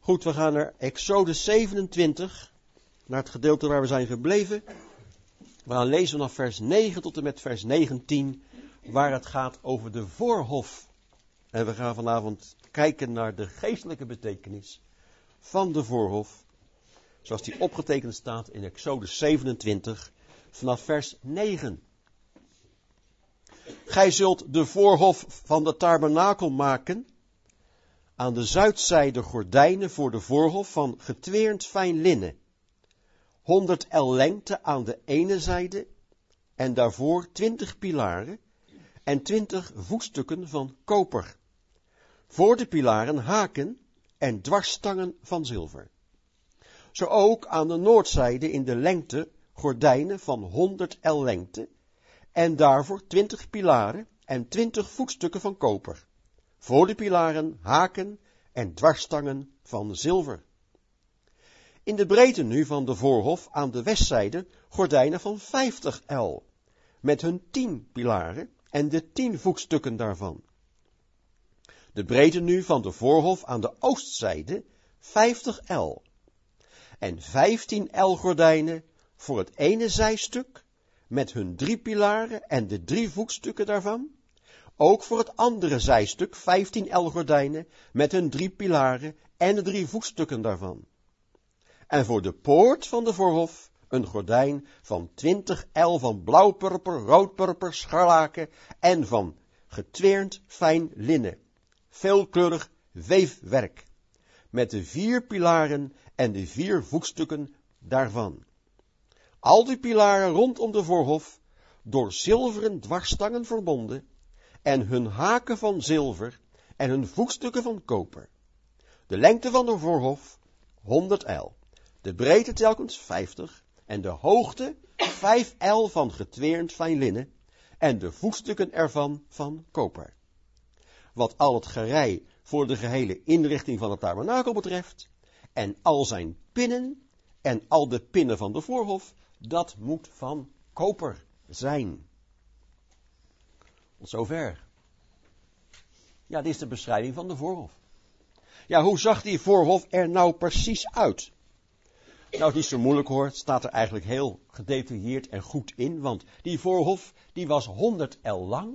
Goed, we gaan naar Exode 27, naar het gedeelte waar we zijn gebleven. We gaan lezen vanaf vers 9 tot en met vers 19, waar het gaat over de voorhof. En we gaan vanavond kijken naar de geestelijke betekenis van de voorhof, zoals die opgetekend staat in Exode 27, vanaf vers 9. Gij zult de voorhof van de tabernakel maken, aan de zuidzijde gordijnen voor de voorhof van getweerd fijn linnen, 100 el lengte aan de ene zijde, en daarvoor 20 pilaren en 20 voetstukken van koper. Voor de pilaren haken en dwarsstangen van zilver. Zo ook aan de noordzijde in de lengte gordijnen van 100 el lengte, en daarvoor 20 pilaren en 20 voetstukken van koper. Voor de pilaren haken en dwarsstangen van zilver. In de breedte nu van de voorhof aan de westzijde gordijnen van 50 el, met hun 10 pilaren en de 10 voetstukken daarvan. De breedte nu van de voorhof aan de oostzijde 50 el, en 15 el gordijnen voor het ene zijstuk, met hun 3 pilaren en de 3 voetstukken daarvan. Ook voor het andere zijstuk 15 el gordijnen met hun 3 pilaren en de 3 voetstukken daarvan. En voor de poort van de voorhof een gordijn van 20 el van blauwpurper, roodpurper, scharlaken en van getweerd fijn linnen, veelkleurig weefwerk, met de 4 pilaren en de 4 voetstukken daarvan. Al die pilaren rondom de voorhof, door zilveren dwarsstangen verbonden, en hun haken van zilver en hun voetstukken van koper. De lengte van de voorhof 100 el, de breedte telkens 50 en de hoogte 5 el van getweerd fijn linnen en de voetstukken ervan van koper. Wat al het gerei voor de gehele inrichting van het tabernakel betreft en al zijn pinnen en al de pinnen van de voorhof, dat moet van koper zijn. Tot zover. Ja, dit is de beschrijving van de voorhof. Ja, hoe zag die voorhof er nou precies uit? Nou, het is niet zo moeilijk hoor, het staat er eigenlijk heel gedetailleerd en goed in, want die voorhof, die was 100 el lang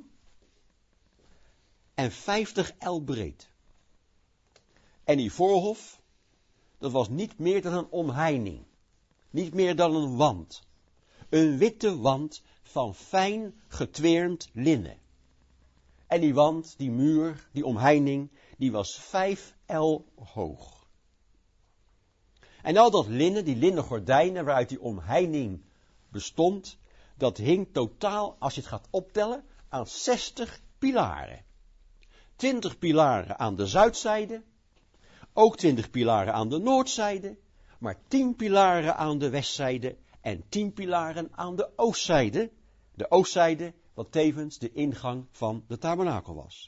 en 50 el breed. En die voorhof, dat was niet meer dan een omheining, niet meer dan een wand. Een witte wand van fijn getweerd linnen. En die wand, die muur, die omheining, die was 5 el hoog. En al dat linnen, die linnen gordijnen waaruit die omheining bestond, dat hing totaal, als je het gaat optellen, aan 60 pilaren. 20 pilaren aan de zuidzijde, ook 20 pilaren aan de noordzijde, maar 10 pilaren aan de westzijde en 10 pilaren aan de oostzijde. De oostzijde, wat tevens de ingang van de tabernakel was.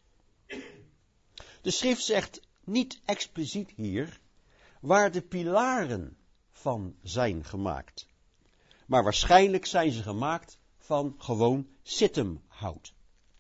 De schrift zegt niet expliciet hier waar de pilaren van zijn gemaakt. Maar waarschijnlijk zijn ze gemaakt van gewoon sittemhout.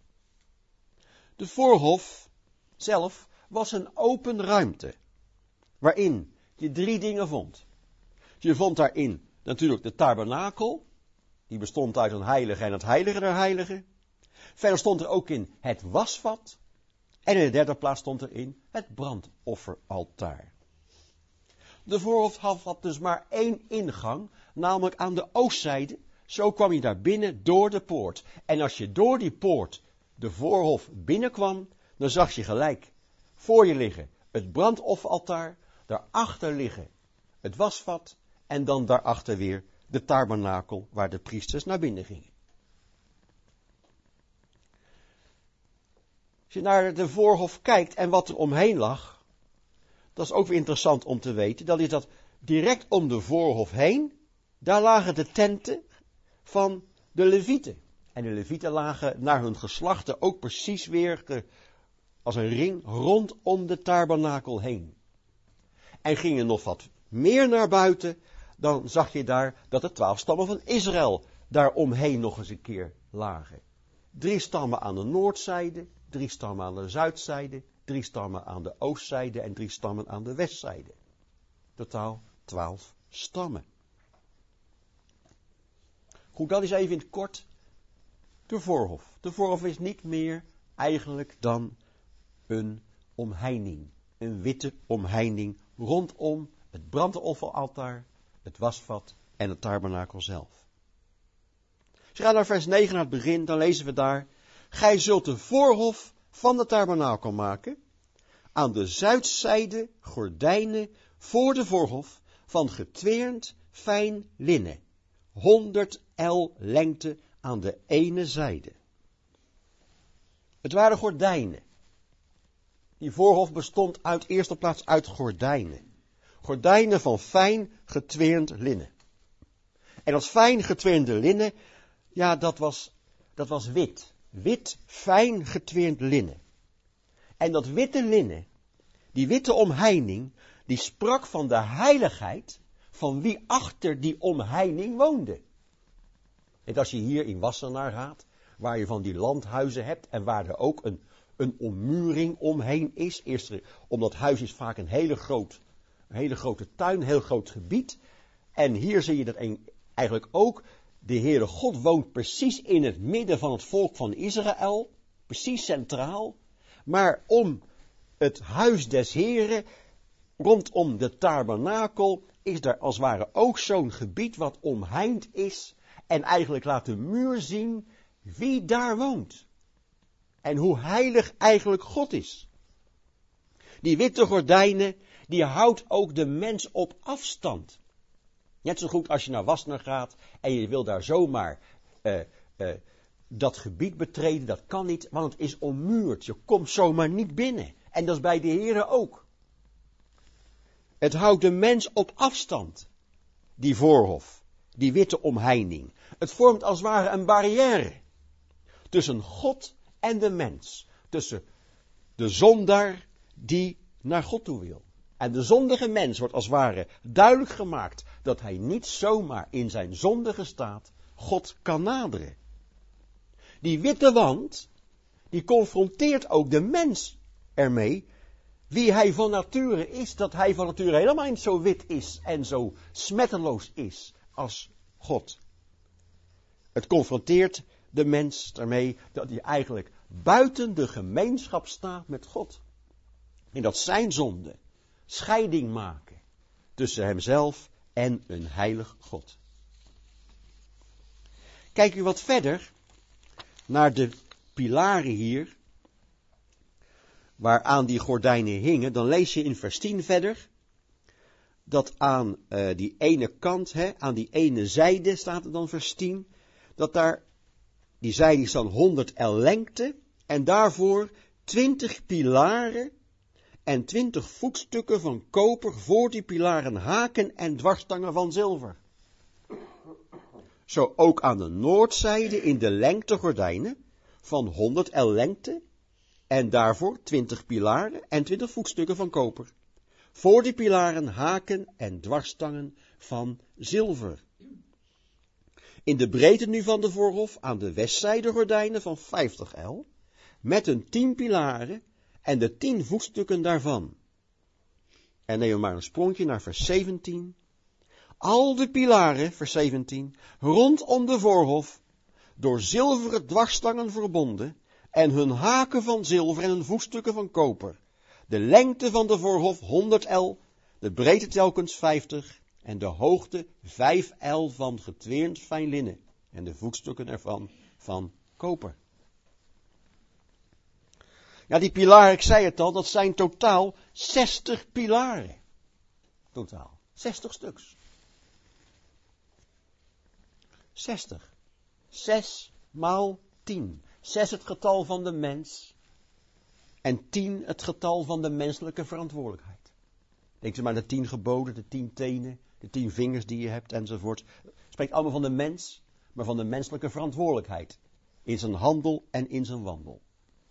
De voorhof zelf was een open ruimte, waarin je 3 dingen vond. Je vond daarin natuurlijk de tabernakel, die bestond uit een heilige en het heilige der heiligen. Verder stond er ook in het wasvat. En in de 3e plaats stond er in het brandofferaltaar. De voorhof had dus maar 1 ingang, namelijk aan de oostzijde. Zo kwam je daar binnen door de poort. En als je door die poort de voorhof binnenkwam, dan zag je gelijk voor je liggen het brandofferaltaar, daarachter liggen het wasvat en dan daarachter weer de tabernakel waar de priesters naar binnen gingen. Als je naar de voorhof kijkt en wat er omheen lag, dat is ook weer interessant om te weten, dat is dat direct om de voorhof heen, daar lagen de tenten van de Levieten. En de Levieten lagen naar hun geslachten ook precies weer als een ring rondom de tabernakel heen. En gingen nog wat meer naar buiten, dan zag je daar dat de 12 stammen van Israël daar omheen nog eens een keer lagen. 3 stammen aan de noordzijde, 3 stammen aan de zuidzijde 3 stammen aan de oostzijde en 3 stammen aan de westzijde. Totaal 12 stammen. Goed, dat is even in het kort de voorhof. De voorhof is niet meer eigenlijk dan een omheining. Een witte omheining rondom het brandofferaltaar, het wasvat en het tabernakel zelf. Als je gaat naar vers 9 naar het begin, dan lezen we daar: Gij zult de voorhof van de tabernakel maken, aan de zuidzijde gordijnen voor de voorhof van getweerd fijn linnen, 100 el lengte aan de ene zijde. Het waren gordijnen. Die voorhof bestond uit eerste plaats uit gordijnen. Gordijnen van fijn getweerd linnen. En dat fijn getweerde linnen, ja, dat was wit. Wit, fijn getweerd linnen. En dat witte linnen, die witte omheining, die sprak van de heiligheid van wie achter die omheining woonde. En als je hier in Wassenaar gaat, waar je van die landhuizen hebt en waar er ook een ommuring omheen is. Eerst, omdat huis is vaak een hele grote tuin, een heel groot gebied. En hier zie je dat eigenlijk ook. De Heere God woont precies in het midden van het volk van Israël. Precies centraal. Maar om het huis des Heren, rondom de tabernakel, is daar als het ware ook zo'n gebied wat omheind is. En eigenlijk laat de muur zien wie daar woont. En hoe heilig eigenlijk God is. Die witte gordijnen, die houdt ook de mens op afstand. Net zo goed als je naar Wassenaar gaat en je wil daar zomaar dat gebied betreden, dat kan niet, want het is ommuurd. Je komt zomaar niet binnen. En dat is bij de Heere ook. Het houdt de mens op afstand, die voorhof, die witte omheining. Het vormt als het ware een barrière tussen God en de mens. Tussen de zondaar die naar God toe wil. En de zondige mens wordt als het ware duidelijk gemaakt dat hij niet zomaar in zijn zondige staat God kan naderen. Die witte wand, die confronteert ook de mens ermee wie hij van nature is, dat hij van nature helemaal niet zo wit is en zo smetteloos is als God. Het confronteert de mens daarmee dat hij eigenlijk buiten de gemeenschap staat met God. En dat zijn zonden scheiding maken tussen hemzelf en een heilig God. Kijk u wat verder naar de pilaren hier, waaraan die gordijnen hingen, dan lees je in vers 10 verder, dat aan die ene kant, aan die ene zijde staat er dan vers 10, dat daar, die zijde is dan 100 el lengte, en daarvoor 20 pilaren en 20 voetstukken van koper voor die pilaren haken en dwarsstangen van zilver. Zo ook aan de noordzijde in de lengte gordijnen van 100 el lengte en daarvoor 20 pilaren en 20 voetstukken van koper. Voor die pilaren haken en dwarsstangen van zilver. In de breedte nu van de voorhof aan de westzijde gordijnen van 50 el, met een 10 pilaren en de 10 voetstukken daarvan. En neem maar een sprongje naar vers 17. Al de pilaren, vers 17, rondom de voorhof, door zilveren dwarsstangen verbonden, en hun haken van zilver en hun voetstukken van koper. De lengte van de voorhof 100 el, de breedte telkens 50, en de hoogte 5 el van getweerd fijn linnen, en de voetstukken ervan van koper. Ja, die pilaren, ik zei het al, dat zijn totaal 60 pilaren. Totaal. 60 stuks. 60. 6 maal 10. 6 het getal van de mens. En 10 het getal van de menselijke verantwoordelijkheid. Denk ze maar aan de 10 geboden, de 10 tenen, de 10 vingers die je hebt enzovoort. Het spreekt allemaal van de mens, maar van de menselijke verantwoordelijkheid. In zijn handel en in zijn wandel.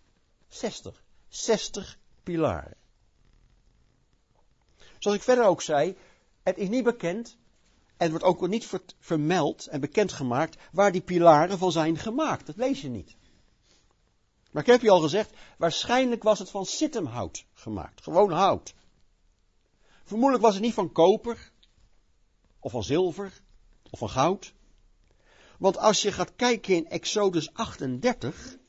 60 pilaren. Zoals ik verder ook zei, het is niet bekend, en het wordt ook niet vermeld en bekendgemaakt waar die pilaren van zijn gemaakt. Dat lees je niet. Maar ik heb je al gezegd, waarschijnlijk was het van sittemhout gemaakt. Gewoon hout. Vermoedelijk was het niet van koper, of van zilver, of van goud. Want als je gaat kijken in Exodus 38,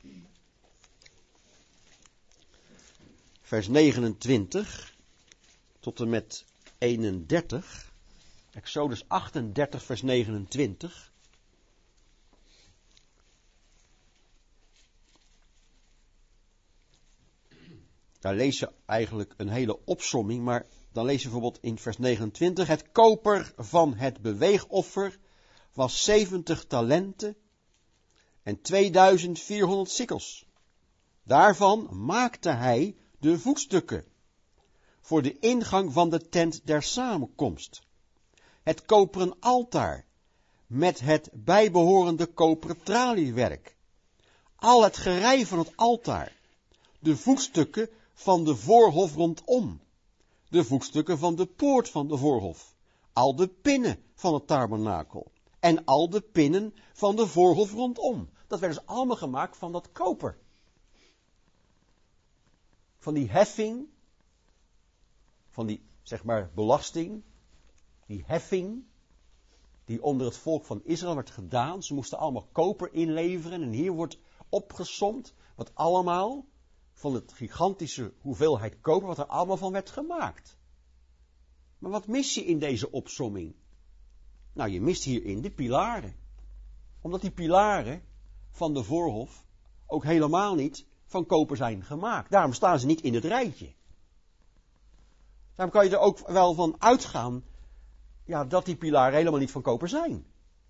vers 29 tot en met 31. Exodus 38, vers 29. Daar lees je eigenlijk een hele opsomming, maar dan lees je bijvoorbeeld in vers 29. Het koper van het beweegoffer was 70 talenten en 2400 sikkels. Daarvan maakte hij de voetstukken voor de ingang van de tent der samenkomst. Het koperen altaar met het bijbehorende koperen traliewerk. Al het gerei van het altaar. De voetstukken van de voorhof rondom. De voetstukken van de poort van de voorhof. Al de pinnen van het tabernakel. En al de pinnen van de voorhof rondom. Dat werden dus allemaal gemaakt van dat koper. Van die heffing. Van die, zeg maar, belasting. Die heffing. Die onder het volk van Israël werd gedaan. Ze moesten allemaal koper inleveren. En hier wordt opgesomd wat allemaal van het gigantische hoeveelheid koper, wat er allemaal van werd gemaakt. Maar wat mis je in deze opsomming? Nou, je mist hierin de pilaren. Omdat die pilaren van de voorhof ook helemaal niet van koper zijn gemaakt. Daarom staan ze niet in het rijtje. Daarom kan je er ook wel van uitgaan, ja, dat die pilaren helemaal niet van koper zijn.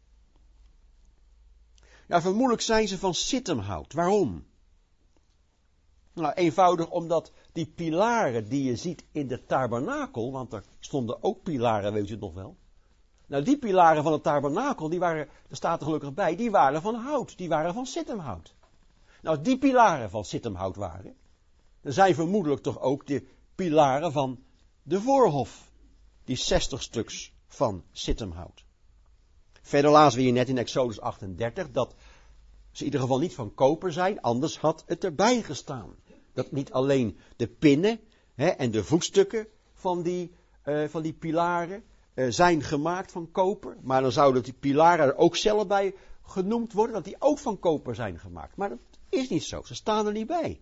Ja, vermoedelijk zijn ze van sittemhout. Waarom? Nou, eenvoudig omdat die pilaren die je ziet in de tabernakel, want er stonden ook pilaren, weet je het nog wel. Nou, die pilaren van het tabernakel, die waren, er staat er gelukkig bij, die waren van hout, die waren van sittemhout. Nou, als die pilaren van sittemhout waren, dan zijn vermoedelijk toch ook de pilaren van de voorhof, die 60 stuks van sittemhout. Verder lazen we hier net in Exodus 38 dat ze in ieder geval niet van koper zijn, anders had het erbij gestaan. Dat niet alleen de pinnen en de voetstukken van die pilaren zijn gemaakt van koper, maar dan zouden die pilaren er ook zelf bij genoemd worden, dat die ook van koper zijn gemaakt. Maar dat is niet zo, ze staan er niet bij.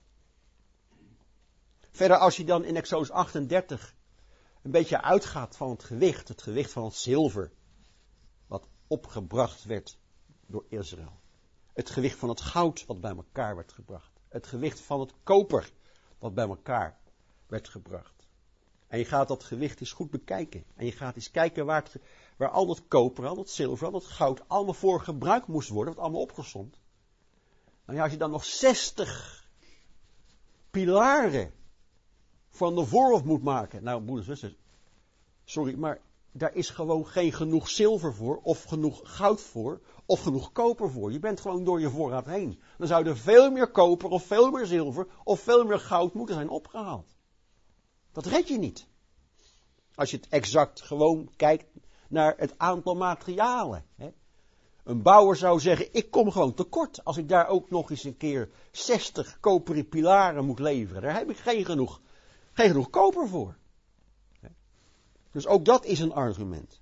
Verder, als je dan in Exodus 38 een beetje uitgaat van het gewicht van het zilver, wat opgebracht werd door Israël. Het gewicht van het goud wat bij elkaar werd gebracht. Het gewicht van het koper wat bij elkaar werd gebracht. En je gaat dat gewicht eens goed bekijken. En je gaat eens kijken waar al dat koper, al dat zilver, al dat goud allemaal voor gebruikt moest worden. Wat allemaal opgesomd. Nou ja, als je dan nog 60 pilaren van de voorhof moet maken. Nou, broeders en zusters, sorry, maar daar is gewoon geen genoeg zilver voor, of genoeg goud voor, of genoeg koper voor. Je bent gewoon door je voorraad heen. Dan zou er veel meer koper, of veel meer zilver, of veel meer goud moeten zijn opgehaald. Dat red je niet. Als je het exact gewoon kijkt naar het aantal materialen. Hè. Een bouwer zou zeggen, ik kom gewoon tekort. Als ik daar ook nog eens een keer 60 koperen pilaren moet leveren. Daar heb ik geen genoeg koper voor. Dus ook dat is een argument.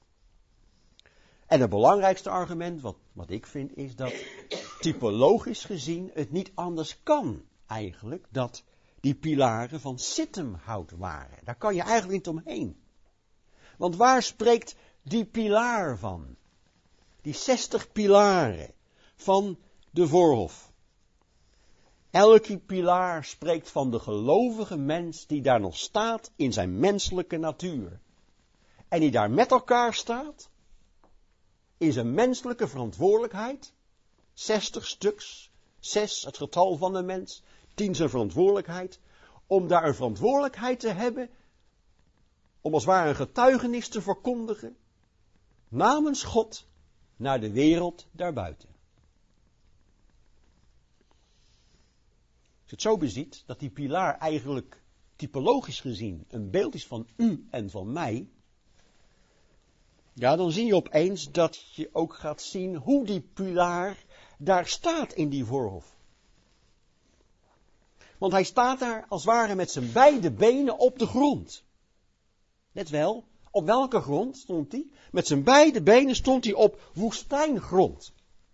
En het belangrijkste argument, wat ik vind, is dat typologisch gezien het niet anders kan eigenlijk dat die pilaren van sittemhout waren. Daar kan je eigenlijk niet omheen. Want waar spreekt die pilaar van? Die 60 pilaren van de voorhof. Elke pilaar spreekt van de gelovige mens die daar nog staat in zijn menselijke natuur. En die daar met elkaar staat, in zijn menselijke verantwoordelijkheid, 60 stuks, 6 het getal van de mens, 10 zijn verantwoordelijkheid, om daar een verantwoordelijkheid te hebben, om als het ware een getuigenis te verkondigen, namens God, naar de wereld daarbuiten. Als je het zo beziet, dat die pilaar eigenlijk typologisch gezien een beeld is van u en van mij, ja, dan zie je opeens dat je ook gaat zien hoe die pilaar daar staat in die voorhof. Want hij staat daar als het ware met zijn beide benen op de grond. Let wel, op welke grond stond hij? Met zijn beide benen stond hij op woestijngrond.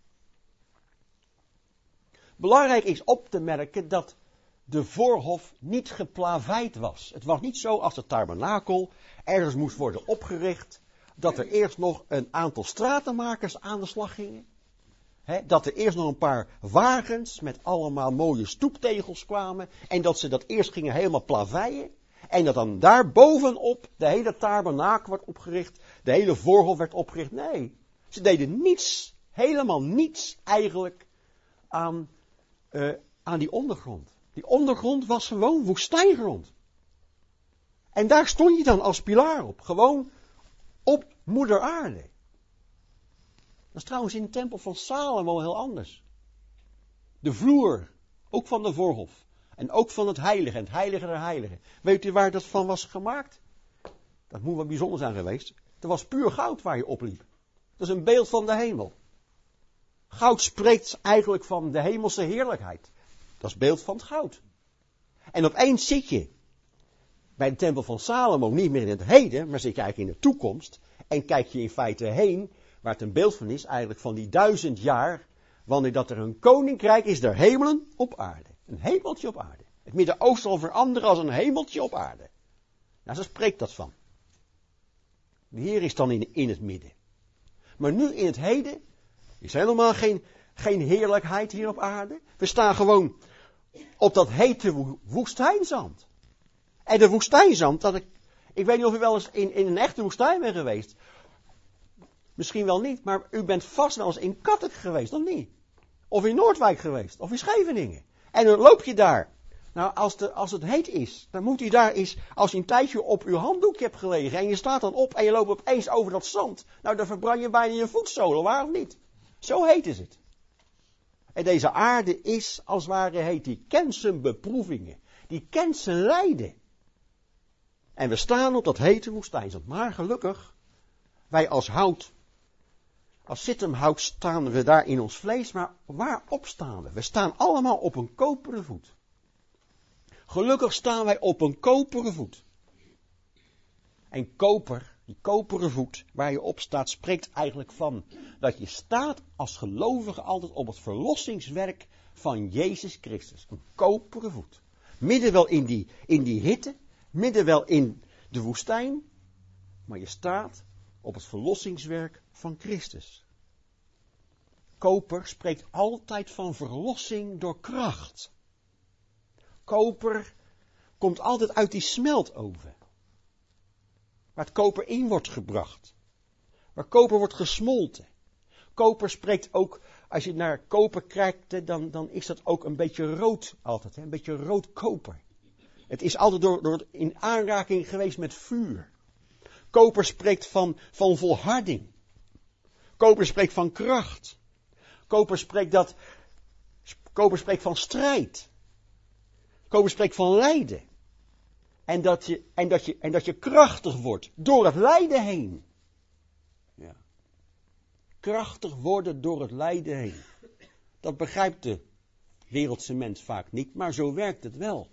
Belangrijk is op te merken dat de voorhof niet geplaveid was. Het was niet zo als de tabernakel ergens moest worden opgericht, dat er eerst nog een aantal stratenmakers aan de slag gingen. Dat er eerst nog een paar wagens met allemaal mooie stoeptegels kwamen en dat ze dat eerst gingen helemaal plaveien. En dat dan daar bovenop de hele tabernakel werd opgericht, de hele voorhof werd opgericht. Nee, ze deden niets, helemaal niets eigenlijk aan die ondergrond. Die ondergrond was gewoon woestijngrond. En daar stond je dan als pilaar op, gewoon op moeder aarde. Dat is trouwens in de tempel van Salomo heel anders. De vloer, ook van de voorhof. En ook van het heilige en het heilige der heiligen. Weet u waar dat van was gemaakt? Dat moet wel bijzonder zijn geweest. Dat was puur goud waar je opliep. Dat is een beeld van de hemel. Goud spreekt eigenlijk van de hemelse heerlijkheid. Dat is beeld van het goud. En opeens zit je bij de tempel van Salomo niet meer in het heden, maar zit je eigenlijk in de toekomst. En kijk je in feite heen, waar het een beeld van is, eigenlijk van die 1000 jaar, wanneer dat er een koninkrijk is der hemelen op aarde. Een hemeltje op aarde. Het Midden-Oosten zal veranderen als een hemeltje op aarde. Nou, zo spreekt dat van. De Heer is dan in het midden. Maar nu in het heden is helemaal geen heerlijkheid hier op aarde. We staan gewoon op dat hete woestijnzand. En de woestijnzand, ik weet niet of u wel eens in een echte woestijn bent geweest. Misschien wel niet, maar u bent vast wel eens in Kattek geweest, of niet? Of in Noordwijk geweest, of in Scheveningen. En dan loop je daar. Nou, als het heet is, dan moet u daar eens, als je een tijdje op uw handdoekje hebt gelegen en je staat dan op en je loopt opeens over dat zand. Nou, dan verbrand je bijna je voetzolen, waar of niet? Zo heet is het. En deze aarde is als het ware heet, die kent zijn beproevingen. Die kent zijn lijden. En we staan op dat hete woestijnzand. Maar gelukkig, wij als hout, als zittemhout staan we daar in ons vlees, maar waarop staan we? We staan allemaal op een koperen voet. Gelukkig staan wij op een koperen voet. En koper, die koperen voet waar je op staat, spreekt eigenlijk van dat je staat als gelovige altijd op het verlossingswerk van Jezus Christus. Een koperen voet. Midden wel in die hitte, midden wel in de woestijn, maar je staat op het verlossingswerk van Christus. Koper spreekt altijd van verlossing door kracht. Koper komt altijd uit die smeltoven. Waar het koper in wordt gebracht. Waar koper wordt gesmolten. Koper spreekt ook, als je naar koper kijkt, dan is dat ook een beetje rood altijd. Een beetje rood koper. Het is altijd door in aanraking geweest met vuur. Koper spreekt van volharding. Koper spreekt van kracht. Koper spreekt van strijd. Koper spreekt van lijden. En dat je krachtig wordt door het lijden heen. Ja. Krachtig worden door het lijden heen. Dat begrijpt de wereldse mens vaak niet, maar zo werkt het wel.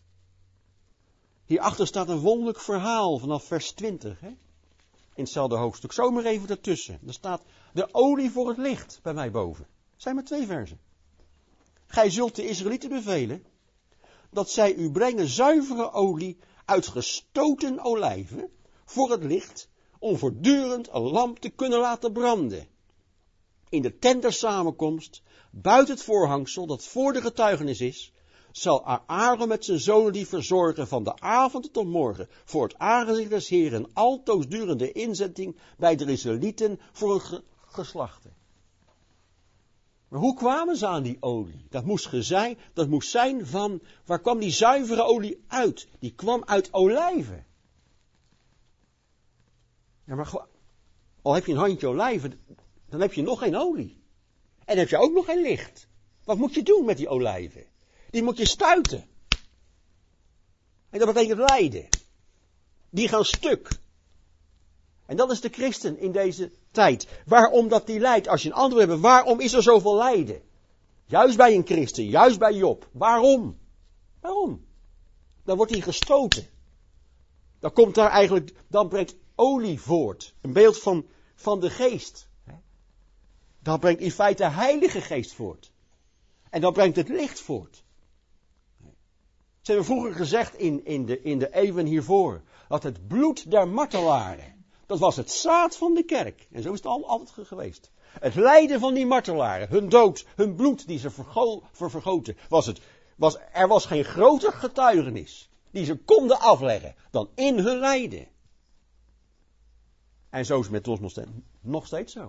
Hierachter staat een wonderlijk verhaal vanaf vers 20. Hè? In hetzelfde hoofdstuk. Zomaar even ertussen. Er staat de olie voor het licht bij mij boven. Het zijn maar 2 versen. Gij zult de Israëlieten bevelen dat zij u brengen zuivere olie uit gestoten olijven voor het licht, om voortdurend een lamp te kunnen laten branden. In de tent der samenkomst, buiten het voorhangsel dat voor de getuigenis is, zal Aaron met zijn zonen die verzorgen van de avond tot morgen voor het aangezicht des Heeren altoos durende inzetting bij de Israëlieten voor hun geslachten. Maar hoe kwamen ze aan die olie? Dat moest zijn van, waar kwam die zuivere olie uit? Die kwam uit olijven. Ja, maar al heb je een handje olijven, dan heb je nog geen olie. En heb je ook nog geen licht. Wat moet je doen met die olijven? Die moet je stuiten. En dat betekent lijden. Die gaan stuk. En dat is de christen in deze tijd. Waarom dat die lijdt? Als je een antwoord hebt, waarom is er zoveel lijden? Juist bij een christen, juist bij Job. Waarom? Waarom? Dan wordt hij gestoten. Dan brengt olie voort. Een beeld van de geest. Dan brengt in feite de Heilige Geest voort. En dan brengt het licht voort. Ze hebben vroeger gezegd in de eeuwen hiervoor, dat het bloed der martelaren, dat was het zaad van de kerk. En zo is het altijd geweest. Het lijden van die martelaren, hun dood, hun bloed die ze vergoten, er was geen groter getuigenis die ze konden afleggen dan in hun lijden. En zo is het met ons nog steeds zo.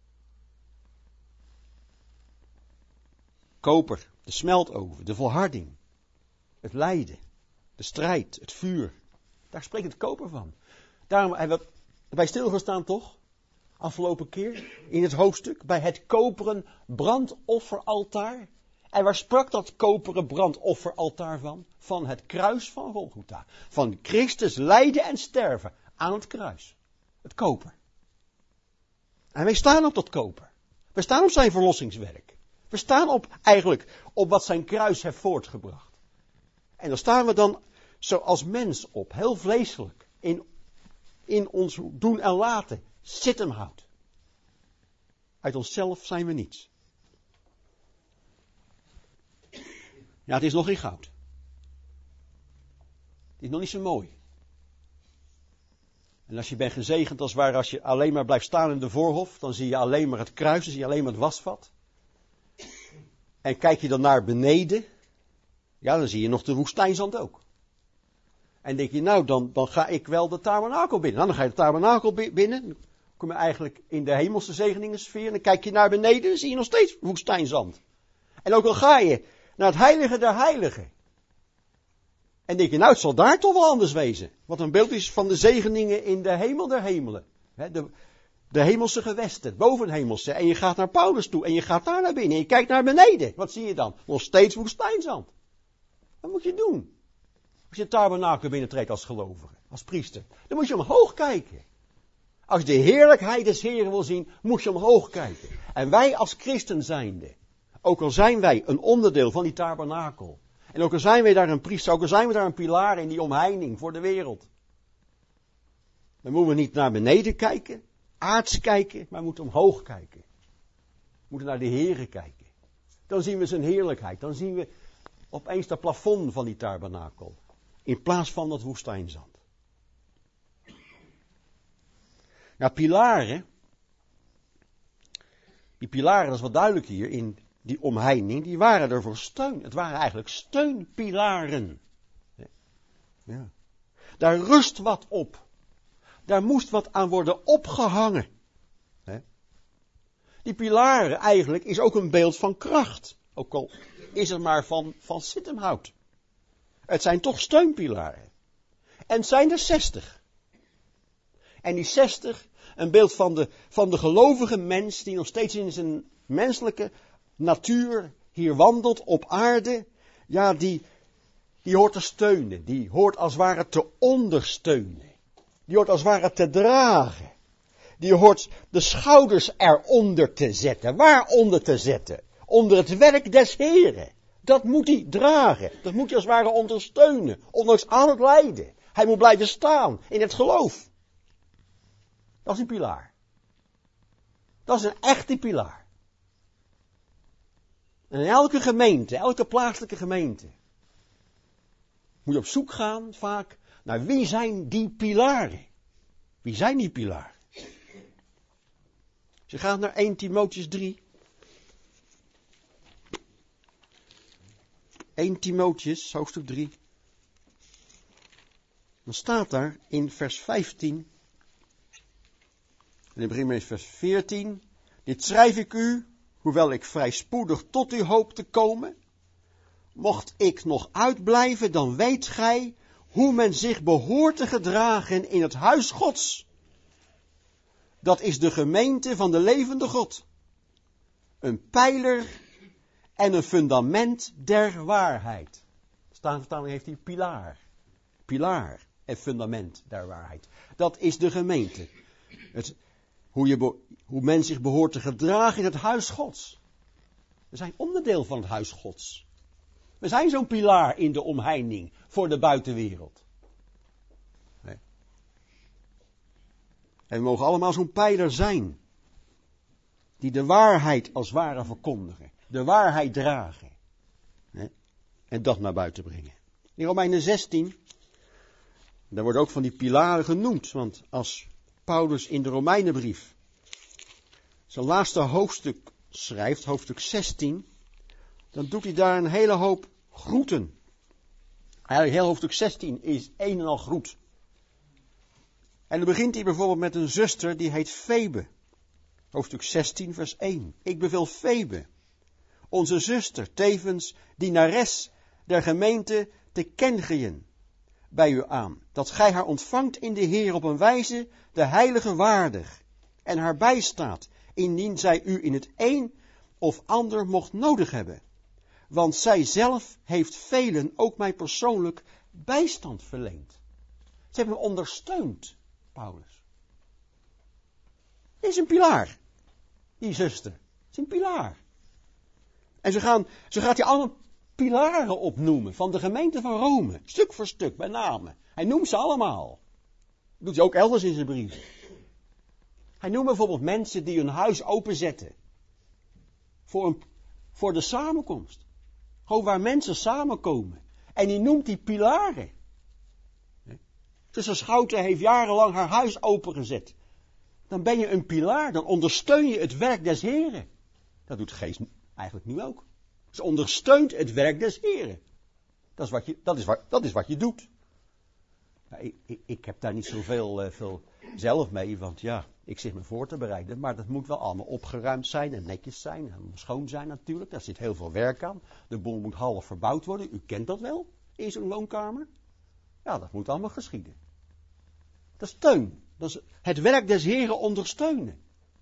Koper, de smeltoven, de volharding, het lijden, de strijd, het vuur. Daar spreekt het koper van. Daarom hebben we bij stilgestaan toch? Afgelopen keer in het hoofdstuk bij het koperen brandofferaltaar. En waar sprak dat koperen brandofferaltaar van? Van het kruis van Golgotha. Van Christus lijden en sterven aan het kruis. Het koper. En wij staan op dat koper. We staan op zijn verlossingswerk. We staan eigenlijk op wat zijn kruis heeft voortgebracht. En daar staan we dan zo als mens op, heel vleeselijk, in ons doen en laten, zit hem houdt. Uit onszelf zijn we niets. Ja, het is nog geen goud. Het is nog niet zo mooi. En als je bent gezegend als je alleen maar blijft staan in de voorhof, dan zie je alleen maar het kruis, dan zie je alleen maar het wasvat. En kijk je dan naar beneden, ja, dan zie je nog de woestijnzand ook. En denk je, nou, dan ga ik wel de tabernakel binnen. Nou, dan ga je de tabernakel binnen, dan kom je eigenlijk in de hemelse zegeningensfeer, en dan kijk je naar beneden, dan zie je nog steeds woestijnzand. En ook al ga je naar het heilige der heiligen, en denk je, nou, het zal daar toch wel anders wezen. Wat een beeld is van de zegeningen in de hemel der hemelen. De hemelse gewesten, het bovenhemelse. En je gaat naar Paulus toe en je gaat daar naar binnen. En je kijkt naar beneden. Wat zie je dan? Nog steeds woestijnzand. Wat moet je doen? Als je het tabernakel binnentreedt als gelovige, als priester. Dan moet je omhoog kijken. Als je de heerlijkheid des Heren wil zien, moet je omhoog kijken. En wij als christen zijnde, ook al zijn wij een onderdeel van die tabernakel. En ook al zijn wij daar een priester, ook al zijn we daar een pilaar in die omheining voor de wereld. Dan moeten we niet naar beneden kijken, aards kijken, maar we moeten omhoog kijken. We moeten naar de Here kijken. Dan zien we zijn heerlijkheid. Dan zien we opeens dat plafond van die tabernakel. In plaats van dat woestijnzand. Nou, pilaren. Die pilaren, dat is wat duidelijk hier in die omheining. Die waren er voor steun. Het waren eigenlijk steunpilaren. Ja. Daar rust wat op. Daar moest wat aan worden opgehangen. Die pilaren eigenlijk is ook een beeld van kracht. Ook al is het maar van sittemhout. Het zijn toch steunpilaren. En het zijn er 60. En die 60, een beeld van de gelovige mens die nog steeds in zijn menselijke natuur hier wandelt op aarde. Ja, die hoort te steunen. Die hoort als het ware te ondersteunen. Die hoort als het ware te dragen. Die hoort de schouders eronder te zetten. Waaronder te zetten? Onder het werk des Heren. Dat moet hij dragen. Dat moet hij als het ware ondersteunen. Ondanks al het lijden. Hij moet blijven staan in het geloof. Dat is een pilaar. Dat is een echte pilaar. En in elke gemeente, elke plaatselijke gemeente, moet je op zoek gaan vaak naar wie zijn die pilaren. Wie zijn die pilaren? Als je gaat naar 1 Timotheüs 3. 1 Timotheüs, hoofdstuk 3. Dan staat daar in vers 15. En ik begin met vers 14. Dit schrijf ik u, hoewel ik vrij spoedig tot u hoop te komen. Mocht ik nog uitblijven, dan weet gij hoe men zich behoort te gedragen in het huis Gods. Dat is de gemeente van de levende God. Een pijler en een fundament der waarheid. De Statenvertaling heeft hier pilaar. Pilaar en fundament der waarheid. Dat is de gemeente. Hoe men zich behoort te gedragen in het huis Gods. We zijn onderdeel van het huis Gods. We zijn zo'n pilaar in de omheining voor de buitenwereld. Nee. En we mogen allemaal zo'n pijler zijn. Die de waarheid als ware verkondigen. De waarheid dragen. Nee. En dat naar buiten brengen. In Romeinen 16, daar worden ook van die pilaren genoemd. Want als Paulus in de Romeinenbrief zijn laatste hoofdstuk schrijft, hoofdstuk 16, dan doet hij daar een hele hoop groeten. Eigenlijk heel hoofdstuk 16 is een en al groet. En dan begint hij bijvoorbeeld met een zuster die heet Febe. Hoofdstuk 16 vers 1. Ik beveel Febe, onze zuster, tevens dienares der gemeente te Kengrien, bij u aan, dat gij haar ontvangt in de Heer op een wijze de heilige waardig en haar bijstaat, indien zij u in het een of ander mocht nodig hebben. Want zij zelf heeft velen, ook mij persoonlijk, bijstand verleend. Ze hebben hem ondersteund, Paulus. Dit is een pilaar, die zuster. Het is een pilaar. En zo gaat hij allemaal pilaren opnoemen van de gemeente van Rome, stuk voor stuk, bij name. Hij noemt ze allemaal. Dat doet hij ook elders in zijn brief. Hij noemt bijvoorbeeld mensen die hun huis openzetten voor de samenkomst. Gewoon waar mensen samenkomen. En die noemt die pilaren. Zuster Schouten heeft jarenlang haar huis opengezet. Dan ben je een pilaar, dan ondersteun je het werk des Heren. Dat doet Geest eigenlijk nu ook. Ze ondersteunt het werk des Heren. Dat is wat je doet. Ja, ik heb daar niet zoveel veel zelf mee, want ja, ik zit me voor te bereiden. Maar dat moet wel allemaal opgeruimd zijn en netjes zijn en schoon zijn natuurlijk. Daar zit heel veel werk aan. De boel moet half verbouwd worden. U kent dat wel, in zo'n woonkamer. Ja, dat moet allemaal geschieden. Dat is steun. Dat is het werk des Heren ondersteunen.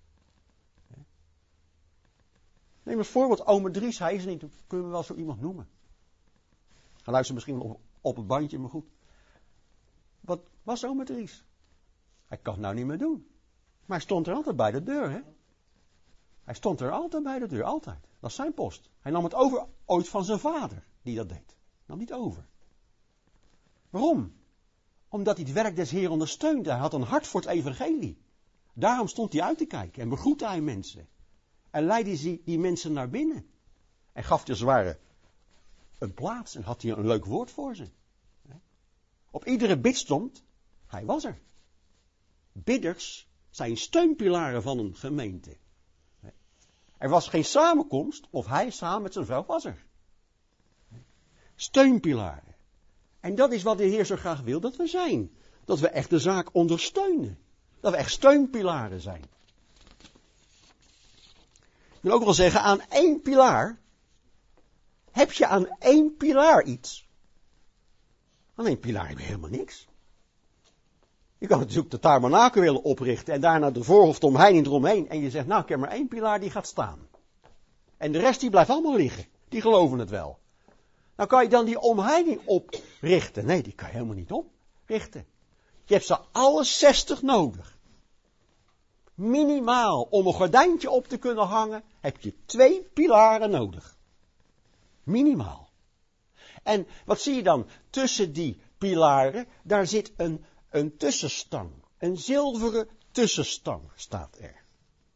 Neem een voorbeeld, ome Dries, hij is er niet, kunnen we wel zo iemand noemen. Hij luistert misschien wel op het bandje, maar goed. Wat was ome Dries? Hij kan het nou niet meer doen. Maar hij stond er altijd bij de deur, hè. Hij stond er altijd bij de deur, altijd. Dat is zijn post. Hij nam het over ooit van zijn vader, die dat deed. Nam niet over. Waarom? Omdat hij het werk des Heeren ondersteunde. Hij had een hart voor het evangelie. Daarom stond hij uit te kijken en begroette hij mensen. En leidde die mensen naar binnen. En gaf als het ware een plaats en had hij een leuk woord voor ze. Op iedere bidstond, hij was er. Bidders zijn steunpilaren van een gemeente. Er was geen samenkomst, of hij samen met zijn vrouw was er. Steunpilaren. En dat is wat de Heer zo graag wil dat we zijn. Dat we echt de zaak ondersteunen. Dat we echt steunpilaren zijn. Ik wil ook wel zeggen, aan één pilaar, heb je aan één pilaar iets. Aan één pilaar heb je helemaal niks. Je kan natuurlijk de tabernakel willen oprichten en daarna de voorhof, de omheining eromheen. En je zegt, nou ik heb maar één pilaar die gaat staan. En de rest die blijft allemaal liggen. Die geloven het wel. Nou kan je dan die omheining oprichten. Nee, die kan je helemaal niet oprichten. Je hebt ze alle 60 nodig. Minimaal, om een gordijntje op te kunnen hangen, heb je 2 pilaren nodig. Minimaal. En wat zie je dan? Tussen die pilaren, daar zit een tussenstang. Een zilveren tussenstang staat er.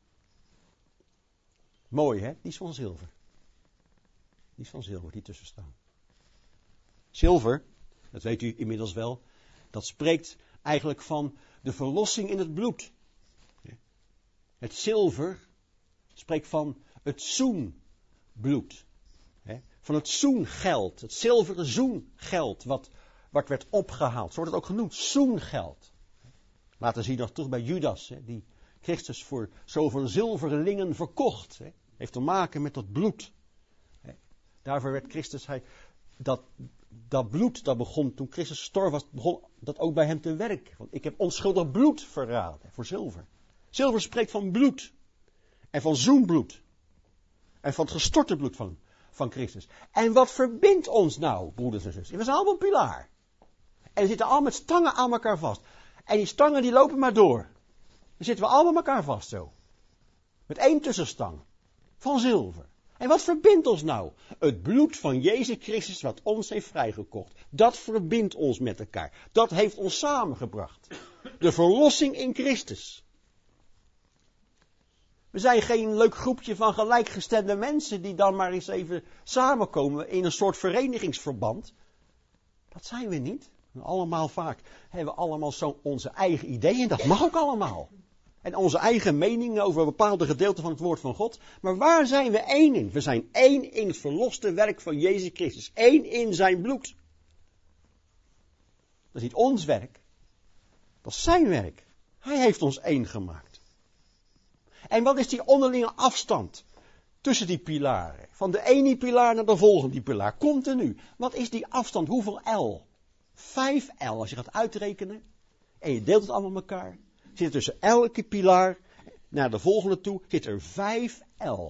Mooi hè, die is van zilver. Die is van zilver, die tussenstang. Zilver, dat weet u inmiddels wel, dat spreekt eigenlijk van de verlossing in het bloed. Het zilver spreekt van het zoenbloed. Van het zoengeld, het zilveren zoengeld wat werd opgehaald. Zo wordt het ook genoemd, zoengeld. Later zie je nog terug bij Judas, die Christus voor zoveel zilveren lingen verkocht. Heeft te maken met dat bloed. Daarvoor werd Christus, dat bloed dat begon toen Christus gestorven was, begon dat ook bij hem te werken. Want ik heb onschuldig bloed verraden voor zilver. Zilver spreekt van bloed. En van zoenbloed. En van het gestorte bloed van Christus. En wat verbindt ons nou, broeders en zusters? We zijn allemaal een pilaar. En we zitten allemaal met stangen aan elkaar vast. En die stangen die lopen maar door. Dan zitten we allemaal elkaar vast zo. Met 1 tussenstang. Van zilver. En wat verbindt ons nou? Het bloed van Jezus Christus wat ons heeft vrijgekocht. Dat verbindt ons met elkaar. Dat heeft ons samengebracht. De verlossing in Christus. We zijn geen leuk groepje van gelijkgestemde mensen die dan maar eens even samenkomen in een soort verenigingsverband. Dat zijn we niet. Allemaal vaak hebben we allemaal zo onze eigen ideeën. Dat mag ook allemaal. En onze eigen meningen over bepaalde gedeelten van het woord van God. Maar waar zijn we één in? We zijn één in het verloste werk van Jezus Christus. Één in zijn bloed. Dat is niet ons werk. Dat is zijn werk. Hij heeft ons één gemaakt. En wat is die onderlinge afstand tussen die pilaren? Van de ene pilaar naar de volgende pilaar. Continu. Wat is die afstand? Hoeveel L? 5 L. Als je gaat uitrekenen. En je deelt het allemaal met elkaar. Zit er tussen elke pilaar naar de volgende toe. Zit er 5 L.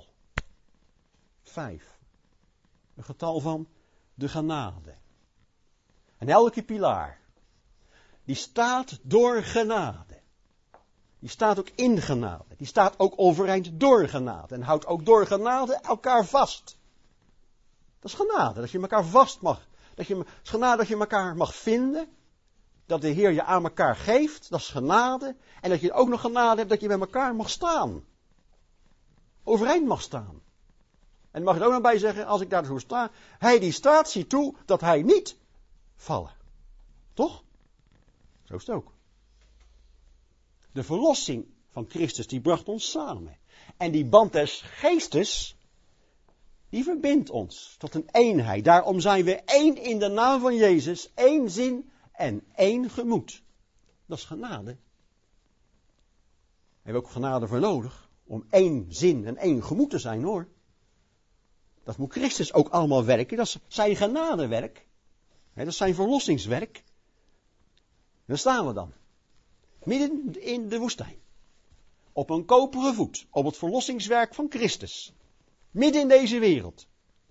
5. Een getal van de genade. En elke pilaar. Die staat door genade. Die staat ook in genade. Die staat ook overeind door genade. En houdt ook door genade elkaar vast. Dat is genade. Dat je elkaar vast mag. Het is genade dat je elkaar mag vinden. Dat de Heer je aan elkaar geeft. Dat is genade. En dat je ook nog genade hebt dat je bij elkaar mag staan. Overeind mag staan. En mag je er ook nog bij zeggen, als ik daar zo sta. Hij die staat, ziet toe dat hij niet vallen. Toch? Zo is het ook. De verlossing van Christus, die bracht ons samen. En die band des geestes, die verbindt ons tot een eenheid. Daarom zijn we één in de naam van Jezus, één zin en één gemoed. Dat is genade. We hebben ook genade voor nodig, om één zin en één gemoed te zijn hoor. Dat moet Christus ook allemaal werken, dat is zijn genadewerk. Dat is zijn verlossingswerk. Daar staan we dan. Midden in de woestijn. Op een koperen voet. Op het verlossingswerk van Christus. Midden in deze wereld.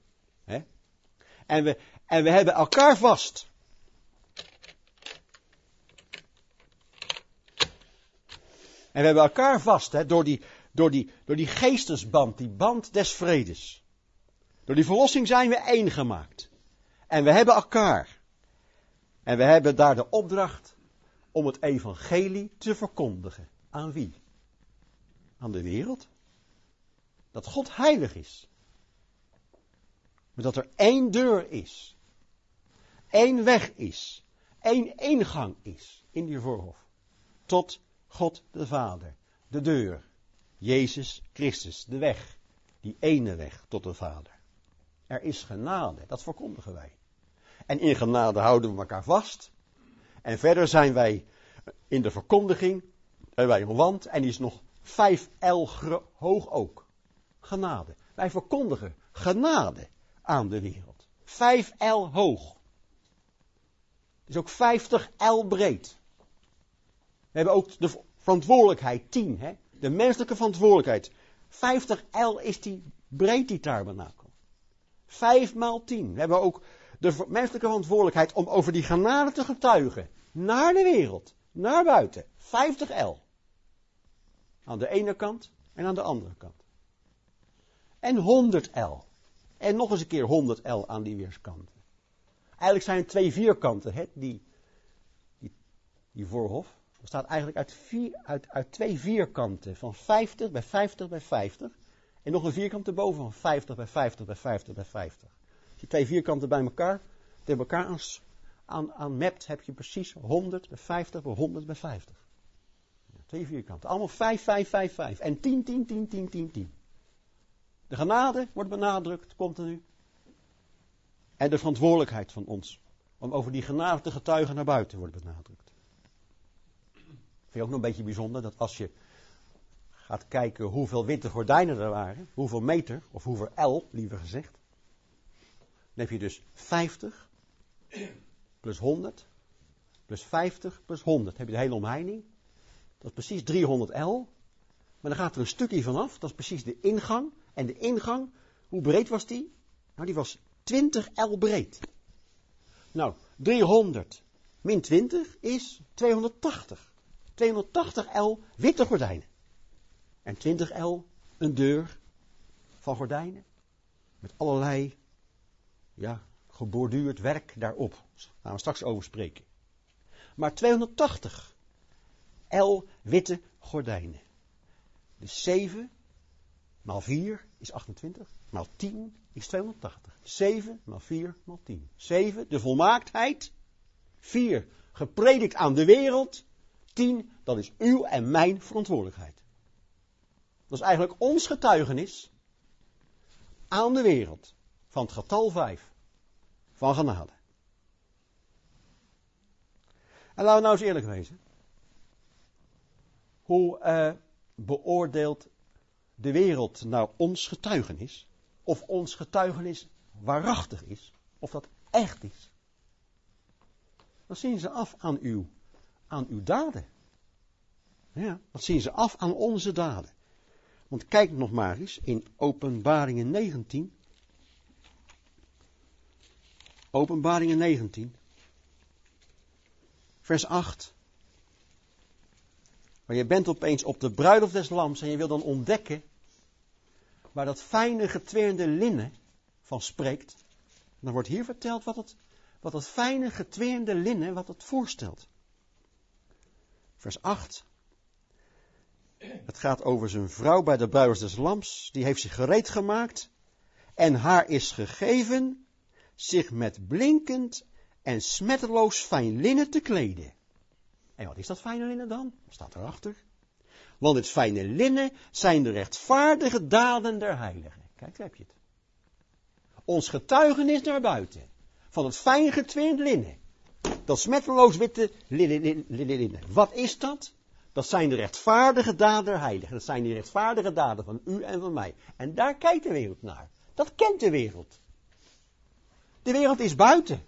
En we hebben elkaar vast. En we hebben elkaar vast door die geestesband. Die band des vredes. Door die verlossing zijn we één gemaakt. En we hebben elkaar. En we hebben daar de opdracht om het evangelie te verkondigen. Aan wie? Aan de wereld. Dat God heilig is. Maar dat er één deur is. Één weg is. Één ingang is in die voorhof. Tot God de Vader. De deur. Jezus Christus. De weg. Die ene weg tot de Vader. Er is genade. Dat verkondigen wij. En in genade houden we elkaar vast. En verder zijn wij in de verkondiging, hebben wij een wand en die is nog 5 L hoog ook. Genade. Wij verkondigen genade aan de wereld. 5 L hoog. Het is ook 50 L breed. We hebben ook de verantwoordelijkheid 10. De menselijke verantwoordelijkheid. 50 L is die breed die tabernakel. 5 maal 10. We hebben ook de menselijke verantwoordelijkheid om over die genade te getuigen. Naar de wereld. Naar buiten. 50 L. Aan de ene kant en aan de andere kant. En 100 L. En nog eens een keer 100 L aan die weerskanten. Eigenlijk zijn het 2 vierkanten, die voorhof. Dat staat eigenlijk uit 2 vierkanten. Van 50 bij 50 bij 50. En nog een vierkant erboven van 50 bij 50 bij 50 bij 50. Als je 2 vierkanten bij elkaar, tegen elkaar aan mapt, heb je precies 100 bij 50 bij 100 bij 50. 2 vierkanten. Allemaal 5, 5, 5, 5. En 10, 10, 10, 10, 10, 10. De genade wordt benadrukt, continu. En de verantwoordelijkheid van ons om over die genade te getuigen naar buiten wordt benadrukt. Vind je ook nog een beetje bijzonder dat als je gaat kijken hoeveel witte gordijnen er waren, hoeveel meter, of hoeveel L, liever gezegd. Dan heb je dus 50 plus 100 plus 50 plus 100. Heb je de hele omheining. Dat is precies 300 L. Maar dan gaat er een stukje vanaf. Dat is precies de ingang. En de ingang, hoe breed was die? Nou, die was 20 L breed. Nou, 300 min 20 is 280. 280 L witte gordijnen. En 20 L een deur van gordijnen. Met allerlei, geborduurd werk daarop. Daar gaan we straks over spreken. Maar 280 witte gordijnen. Dus 7 maal 4 is 28, maal 10 is 280. 7 maal 4 maal 10. 7, de volmaaktheid. 4, gepredikt aan de wereld. 10, dat is uw en mijn verantwoordelijkheid. Dat is eigenlijk ons getuigenis aan de wereld. Van het getal 5. Van genade. En laten we nou eens eerlijk wezen. Hoe beoordeelt de wereld nou ons getuigenis? Of ons getuigenis waarachtig is? Of dat echt is? Dan zien ze af aan uw daden. Ja, dat zien ze af aan onze daden. Want kijk nog maar eens in Openbaringen 19. Openbaringen 19. Vers 8. Maar je bent opeens op de bruiloft des lams en je wil dan ontdekken waar dat fijne getweerde linnen van spreekt. Dan wordt hier verteld wat dat fijne getweerde linnen, wat het voorstelt. Vers 8. Het gaat over zijn vrouw bij de bruiloft des lams. Die heeft zich gereed gemaakt en haar is gegeven zich met blinkend en smetteloos fijn linnen te kleden. En wat is dat fijne linnen dan? Staat erachter. Want het fijne linnen zijn de rechtvaardige daden der heiligen. Kijk, daar heb je het. Ons getuigenis naar buiten. Van het fijn getweerd linnen. Dat smetteloos witte linnen. Wat is dat? Dat zijn de rechtvaardige daden der heiligen. Dat zijn die rechtvaardige daden van u en van mij. En daar kijkt de wereld naar. Dat kent de wereld. De wereld is buiten.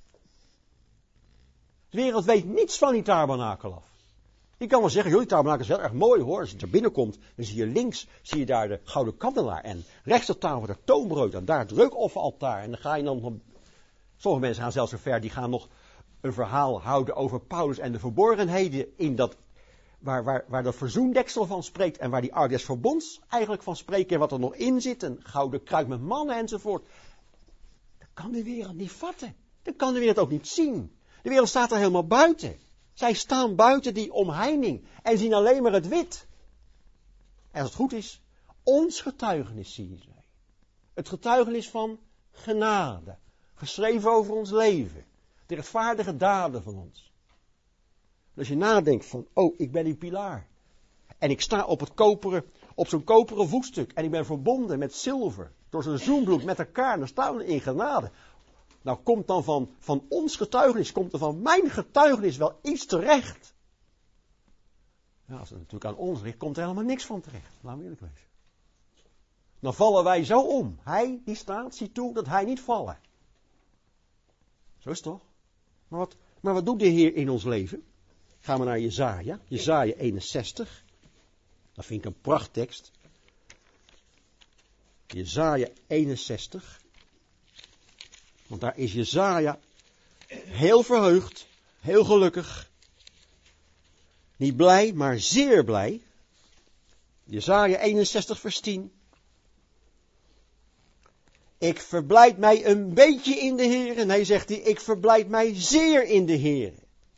De wereld weet niets van die tabernakel af. Je kan wel zeggen, die tabernakel is wel erg mooi hoor. Als je er binnenkomt, dan zie je links daar de gouden kandelaar. En rechts de tafel de toonbrood. En daar het reukofferaltaar. En dan ga je dan nog... Sommige mensen gaan zelfs zo ver, die gaan nog een verhaal houden over Paulus en de verborgenheden in dat... Waar dat verzoendeksel van spreekt en waar die ark des verbonds eigenlijk van spreekt en wat er nog in zit. Een gouden kruik met mannen enzovoort. Dat kan de wereld niet vatten. Dat kan de wereld ook niet zien. De wereld staat er helemaal buiten. Zij staan buiten die omheining en zien alleen maar het wit. En als het goed is, ons getuigenis zien zij. Het getuigenis van genade. Geschreven over ons leven. De rechtvaardige daden van ons. Als je nadenkt van, ik ben die pilaar. En ik sta op zo'n koperen voetstuk. En ik ben verbonden met zilver. Door zo'n zoenbloed met elkaar. Dan staan we in genade. Nou komt dan van ons getuigenis, komt er van mijn getuigenis wel iets terecht. Ja, als het natuurlijk aan ons ligt, komt er helemaal niks van terecht. Laten we eerlijk wezen. Dan vallen wij zo om. Hij die staat, ziet toe dat hij niet vallen. Zo is het toch? Maar wat doet de Heer in ons leven? Gaan we naar Jesaja. Jesaja 61. Dat vind ik een prachttekst. Jesaja 61. Want daar is Jesaja heel verheugd, heel gelukkig. Niet blij, maar zeer blij. Jesaja 61 vers 10. Ik verblijd mij een beetje in de Heer. En hij zegt, ik verblijd mij zeer in de Heer.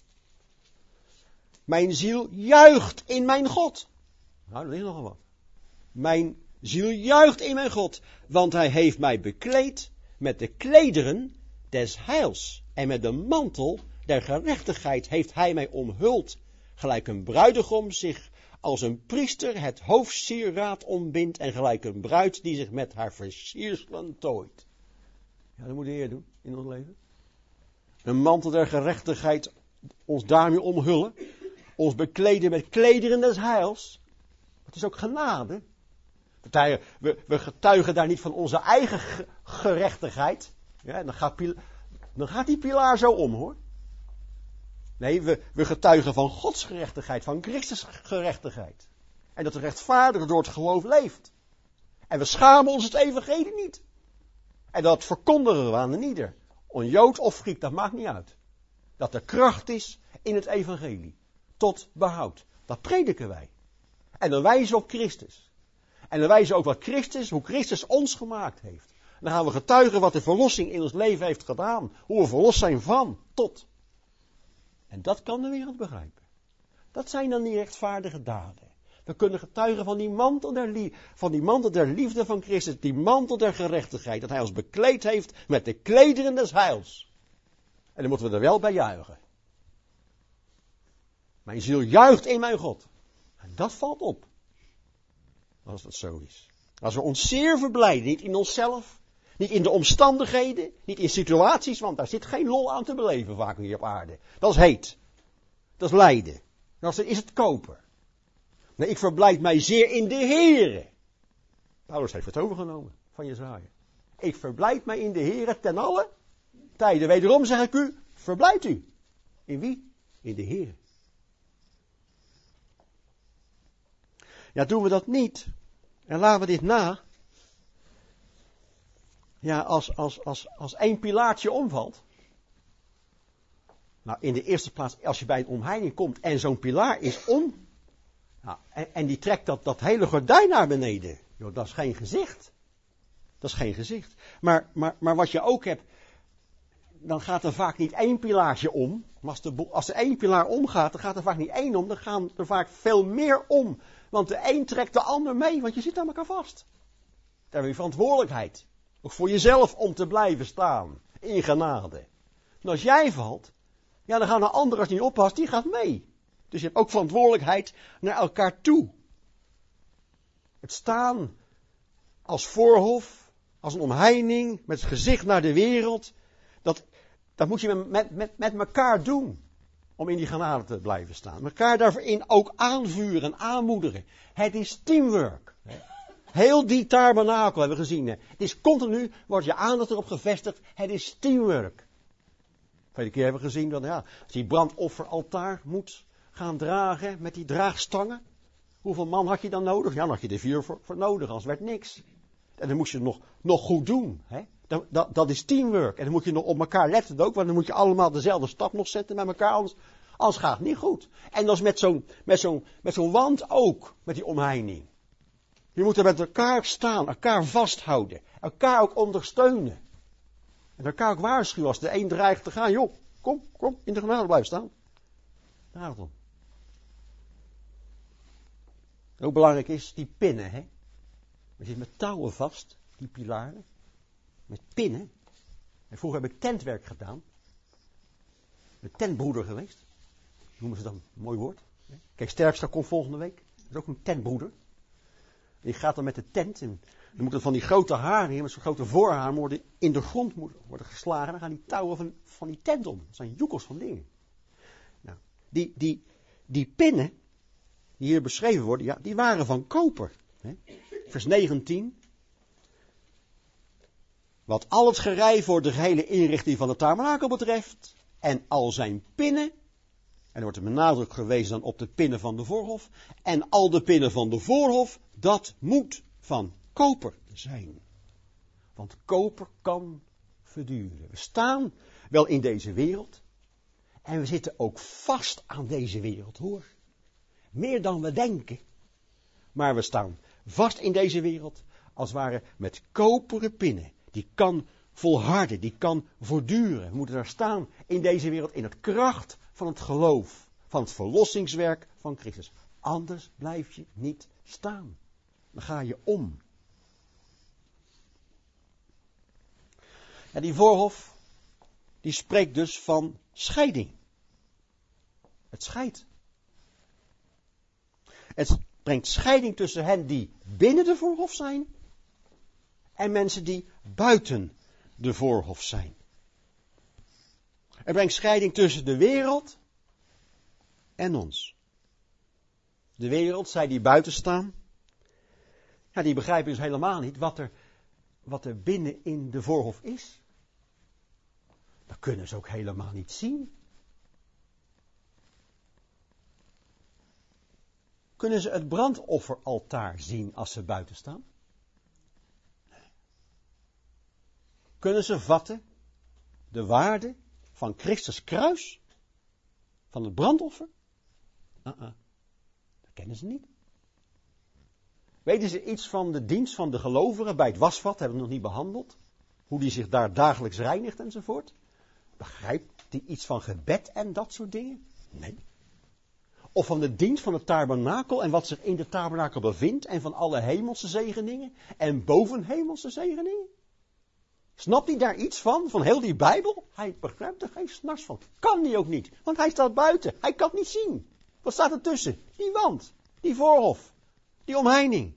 Mijn ziel juicht in mijn God. Nou, dat is nogal wat. Mijn ziel juicht in mijn God. Want hij heeft mij bekleed met de klederen des heils. En met de mantel der gerechtigheid heeft hij mij omhuld. Gelijk een bruidegom zich als een priester het hoofdsieraad ombindt. En gelijk een bruid die zich met haar versierselen tooit. Ja, dat moet de Heer doen in ons leven. Een mantel der gerechtigheid ons daarmee omhullen. Ons bekleden met klederen des heils. Het is ook genade. We getuigen daar niet van onze eigen gerechtigheid. Ja, dan gaat die pilaar zo om hoor. Nee, we getuigen van Gods gerechtigheid, van Christus gerechtigheid. En dat de rechtvaardige door het geloof leeft. En we schamen ons het evangelie niet. En dat verkondigen we aan een ieder. On Jood of Griek, dat maakt niet uit. Dat er kracht is in het evangelie. Tot behoud. Dat prediken wij. En dan wijzen we op Christus. En dan wijzen we ook hoe Christus ons gemaakt heeft. Dan gaan we getuigen wat de verlossing in ons leven heeft gedaan. Hoe we verlost zijn van, tot. En dat kan de wereld begrijpen. Dat zijn dan die rechtvaardige daden. We kunnen getuigen van die mantel der liefde van Christus. Die mantel der gerechtigheid. Dat hij ons bekleed heeft met de klederen des heils. En dan moeten we er wel bij juichen. Mijn ziel juicht in mijn God. En dat valt op. Als dat zo is. Als we ons zeer verblijden. Niet in onszelf. Niet in de omstandigheden. Niet in situaties. Want daar zit geen lol aan te beleven vaak hier op aarde. Dat is heet. Dat is lijden. Dat is het koper. Nee, ik verblijd mij zeer in de Heere. Paulus heeft het overgenomen van Jesaja. Ik verblijd mij in de Heere ten alle tijden. Wederom zeg ik u, verblijd u. In wie? In de Heere. Ja, doen we dat niet. En laten we dit na. Ja, als één pilaartje omvalt. Nou, in de eerste plaats, als je bij een omheining komt en zo'n pilaar is om. Nou, en die trekt dat hele gordijn naar beneden. Jo, dat is geen gezicht. Dat is geen gezicht. Maar wat je ook hebt, dan gaat er vaak niet één pilaartje om. Maar als er één pilaar omgaat, dan gaat er vaak niet één om. Dan gaan er vaak veel meer om. Want de een trekt de ander mee, want je zit aan elkaar vast. Daar heb je verantwoordelijkheid. Ook voor jezelf om te blijven staan. In genade. En als jij valt, ja, dan gaan de anderen, als die niet oppast, die gaat mee. Dus je hebt ook verantwoordelijkheid naar elkaar toe. Het staan als voorhof, als een omheining, met het gezicht naar de wereld, dat moet je met elkaar doen. Om in die genade te blijven staan. Elkaar daarin ook aanvuren en aanmoedigen. Het is teamwork. Heel die tabernakel hebben we gezien. Het is continu, wordt je aandacht erop gevestigd. Het is teamwork. Vorige keer hebben we gezien dat als je die brandofferaltaar moet gaan dragen met die draagstangen. Hoeveel man had je dan nodig? Ja, dan had je er 4 voor nodig, anders werd niks. En dan moest je het nog goed doen. Hè? Dat is teamwork. En dan moet je nog op elkaar letten ook, want dan moet je allemaal dezelfde stap nog zetten met elkaar, anders gaat het niet goed. En dat is met zo'n wand ook, met die omheining. Je moet er met elkaar staan, elkaar vasthouden, elkaar ook ondersteunen. En elkaar ook waarschuwen als de een dreigt te gaan. Joh, kom, in de genade blijven staan. Daar het om. Ook belangrijk is die pinnen, hè. Je zit met touwen vast, die pilaren. Met pinnen. En vroeger heb ik tentwerk gedaan. Een tentbroeder geweest. Noemen ze dan een mooi woord. Kijk, Sterkstra komt volgende week. Dat is ook een tentbroeder. En die gaat dan met de tent. En dan moeten van die grote haren, met zo'n grote voorhaar, worden in de grond worden geslagen. Dan gaan die touwen van die tent om. Dat zijn joekels van dingen. Nou, die pinnen, die hier beschreven worden, ja, die waren van koper. Hè? Vers 19. Wat al het gerei voor de gehele inrichting van de tabernakel betreft. En al zijn pinnen. En er wordt er met nadruk gewezen dan op de pinnen van de voorhof. En al de pinnen van de voorhof, dat moet van koper zijn. Want koper kan verduren. We staan wel in deze wereld. En we zitten ook vast aan deze wereld, hoor. Meer dan we denken. Maar we staan vast in deze wereld, als het ware met koperen pinnen. Die kan volharden, die kan voortduren. We moeten daar staan in deze wereld in het kracht van het geloof, van het verlossingswerk van Christus. Anders blijf je niet staan. Dan ga je om. En die voorhof, die spreekt dus van scheiding. Het scheidt. Het brengt scheiding tussen hen die binnen de voorhof zijn en mensen die buiten de voorhof zijn. Het brengt scheiding tussen de wereld en ons. De wereld, zij die buiten staan, ja, die begrijpen dus helemaal niet wat er binnen in de voorhof is. Dat kunnen ze ook helemaal niet zien. Kunnen ze het brandofferaltaar zien als ze buiten staan? Kunnen ze vatten de waarde van Christus kruis? Van het brandoffer? Dat kennen ze niet. Weten ze iets van de dienst van de gelovigen bij het wasvat? Hebben we nog niet behandeld. hoe die zich daar dagelijks reinigt enzovoort? Begrijpt hij iets van gebed en dat soort dingen? Nee. Of van de dienst van het tabernakel en wat zich in de tabernakel bevindt en van alle hemelse zegeningen en bovenhemelse zegeningen? Snapt hij daar iets van heel die Bijbel? Hij begrijpt er geen snars van. Kan hij ook niet, want hij staat buiten. Hij kan het niet zien. Wat staat er tussen? Die wand, die voorhof, die omheining.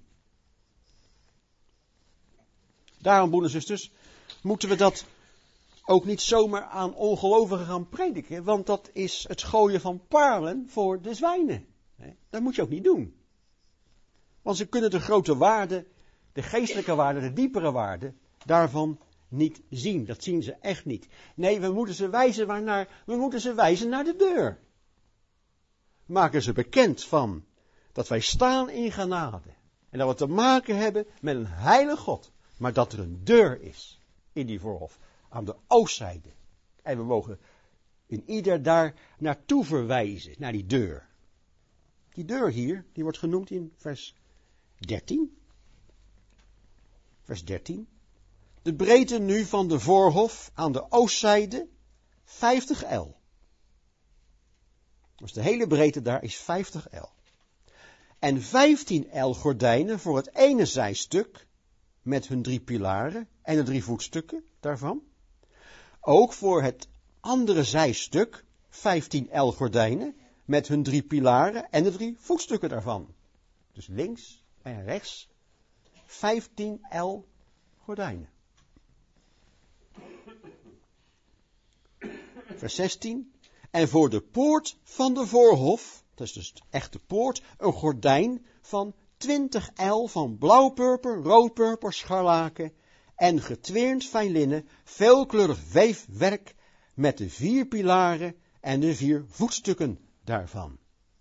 Daarom, broeders en zusters, moeten we dat ook niet zomaar aan ongelovigen gaan prediken, want dat is het gooien van parelen voor de zwijnen. Dat moet je ook niet doen. Want ze kunnen de grote waarde, de geestelijke waarde, de diepere waarde daarvan niet zien. Dat zien ze echt niet. Nee, we moeten ze wijzen waarnaar? We moeten ze wijzen naar de deur. Maken ze bekend van dat wij staan in genade. En dat we te maken hebben met een heilige God. Maar dat er een deur is in die voorhof. Aan de oostzijde. En we mogen in ieder daar naartoe verwijzen. Naar die deur. Die deur hier, die wordt genoemd in vers 13. Vers 13. De breedte nu van de voorhof aan de oostzijde 50 el. Dus de hele breedte daar is 50 el. En 15 el gordijnen voor het ene zijstuk met hun 3 pilaren en de 3 voetstukken daarvan. Ook voor het andere zijstuk 15 el gordijnen met hun 3 pilaren en de 3 voetstukken daarvan. Dus links en rechts 15 el gordijnen. Vers 16. En voor de poort van de voorhof, dat is dus de echte poort, een gordijn van 20 el van blauwpurper, roodpurper, scharlaken en getweerd fijn linnen, veelkleurig weefwerk met de 4 pilaren en de 4 voetstukken daarvan.